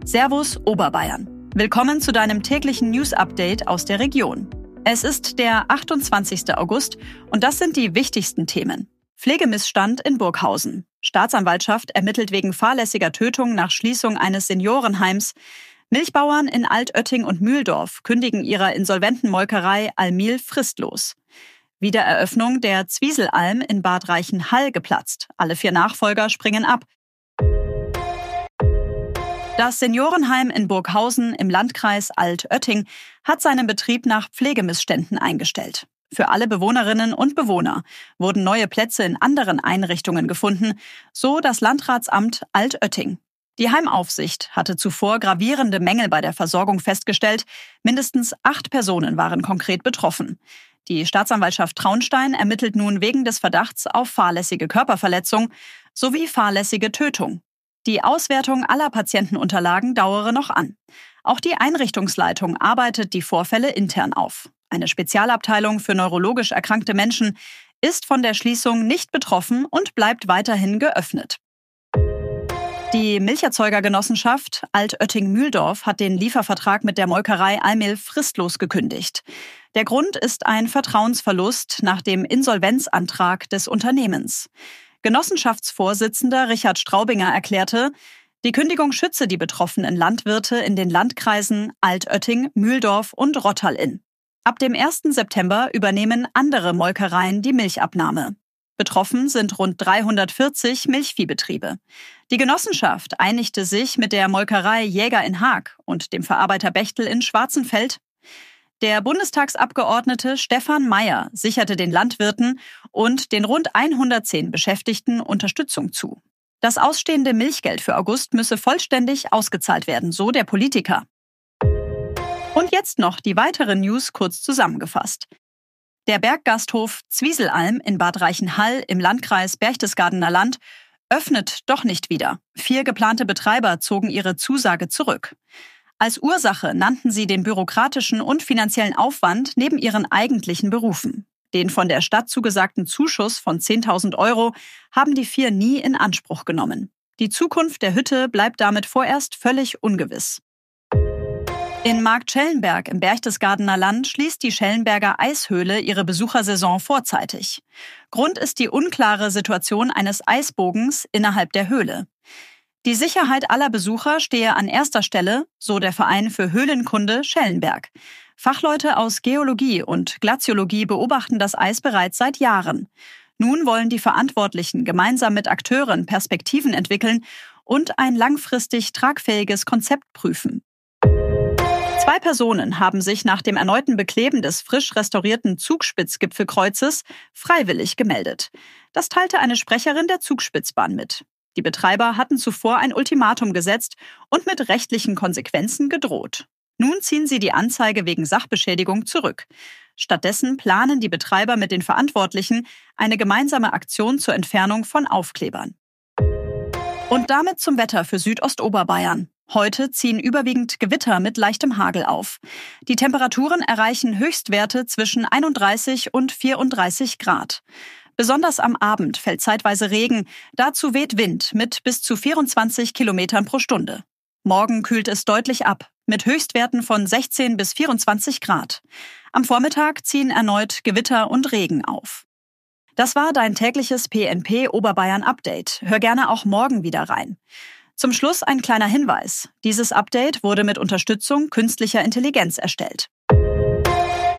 Servus Oberbayern. Willkommen zu deinem täglichen News-Update aus der Region. Es ist der 28. August und das sind die wichtigsten Themen. Pflegemissstand in Burghausen. Staatsanwaltschaft ermittelt wegen fahrlässiger Tötung nach Schließung eines Seniorenheims. Milchbauern in Altötting und Mühldorf kündigen ihrer insolventen Molkerei Almil fristlos. Wiedereröffnung der Zwieselalm in Bad Reichenhall geplatzt. Alle 4 Nachfolger springen ab. Das Seniorenheim in Burghausen im Landkreis Altötting hat seinen Betrieb nach Pflegemissständen eingestellt. Für alle Bewohnerinnen und Bewohner wurden neue Plätze in anderen Einrichtungen gefunden, so das Landratsamt Altötting. Die Heimaufsicht hatte zuvor gravierende Mängel bei der Versorgung festgestellt. Mindestens 8 Personen waren konkret betroffen. Die Staatsanwaltschaft Traunstein ermittelt nun wegen des Verdachts auf fahrlässige Körperverletzung sowie fahrlässige Tötung. Die Auswertung aller Patientenunterlagen dauere noch an. Auch die Einrichtungsleitung arbeitet die Vorfälle intern auf. Eine Spezialabteilung für neurologisch erkrankte Menschen ist von der Schließung nicht betroffen und bleibt weiterhin geöffnet. Die Milcherzeugergenossenschaft Altötting-Mühldorf hat den Liefervertrag mit der Molkerei Almil fristlos gekündigt. Der Grund ist ein Vertrauensverlust nach dem Insolvenzantrag des Unternehmens. Genossenschaftsvorsitzender Richard Straubinger erklärte, die Kündigung schütze die betroffenen Landwirte in den Landkreisen Altötting, Mühldorf und Rottal-Inn. Ab dem 1. September übernehmen andere Molkereien die Milchabnahme. Betroffen sind rund 340 Milchviehbetriebe. Die Genossenschaft einigte sich mit der Molkerei Jäger in Haag und dem Verarbeiter Bechtel in Schwarzenfeld. Der Bundestagsabgeordnete Stefan Mayer sicherte den Landwirten und den rund 110 Beschäftigten Unterstützung zu. Das ausstehende Milchgeld für August müsse vollständig ausgezahlt werden, so der Politiker. Und jetzt noch die weiteren News kurz zusammengefasst. Der Berggasthof Zwieselalm in Bad Reichenhall im Landkreis Berchtesgadener Land öffnet doch nicht wieder. 4 geplante Betreiber zogen ihre Zusage zurück. Als Ursache nannten sie den bürokratischen und finanziellen Aufwand neben ihren eigentlichen Berufen. Den von der Stadt zugesagten Zuschuss von 10.000 € haben die 4 nie in Anspruch genommen. Die Zukunft der Hütte bleibt damit vorerst völlig ungewiss. In Marktschellenberg im Berchtesgadener Land schließt die Schellenberger Eishöhle ihre Besuchersaison vorzeitig. Grund ist die unklare Situation eines Eisbogens innerhalb der Höhle. Die Sicherheit aller Besucher stehe an erster Stelle, so der Verein für Höhlenkunde Schellenberg. Fachleute aus Geologie und Glaziologie beobachten das Eis bereits seit Jahren. Nun wollen die Verantwortlichen gemeinsam mit Akteuren Perspektiven entwickeln und ein langfristig tragfähiges Konzept prüfen. 2 Personen haben sich nach dem erneuten Bekleben des frisch restaurierten Zugspitzgipfelkreuzes freiwillig gemeldet. Das teilte eine Sprecherin der Zugspitzbahn mit. Die Betreiber hatten zuvor ein Ultimatum gesetzt und mit rechtlichen Konsequenzen gedroht. Nun ziehen sie die Anzeige wegen Sachbeschädigung zurück. Stattdessen planen die Betreiber mit den Verantwortlichen eine gemeinsame Aktion zur Entfernung von Aufklebern. Und damit zum Wetter für Südostoberbayern. Heute ziehen überwiegend Gewitter mit leichtem Hagel auf. Die Temperaturen erreichen Höchstwerte zwischen 31 und 34 Grad. Besonders am Abend fällt zeitweise Regen, dazu weht Wind mit bis zu 24 Kilometern pro Stunde. Morgen kühlt es deutlich ab, mit Höchstwerten von 16 bis 24 Grad. Am Vormittag ziehen erneut Gewitter und Regen auf. Das war dein tägliches PNP Oberbayern Update. Hör gerne auch morgen wieder rein. Zum Schluss ein kleiner Hinweis. Dieses Update wurde mit Unterstützung künstlicher Intelligenz erstellt.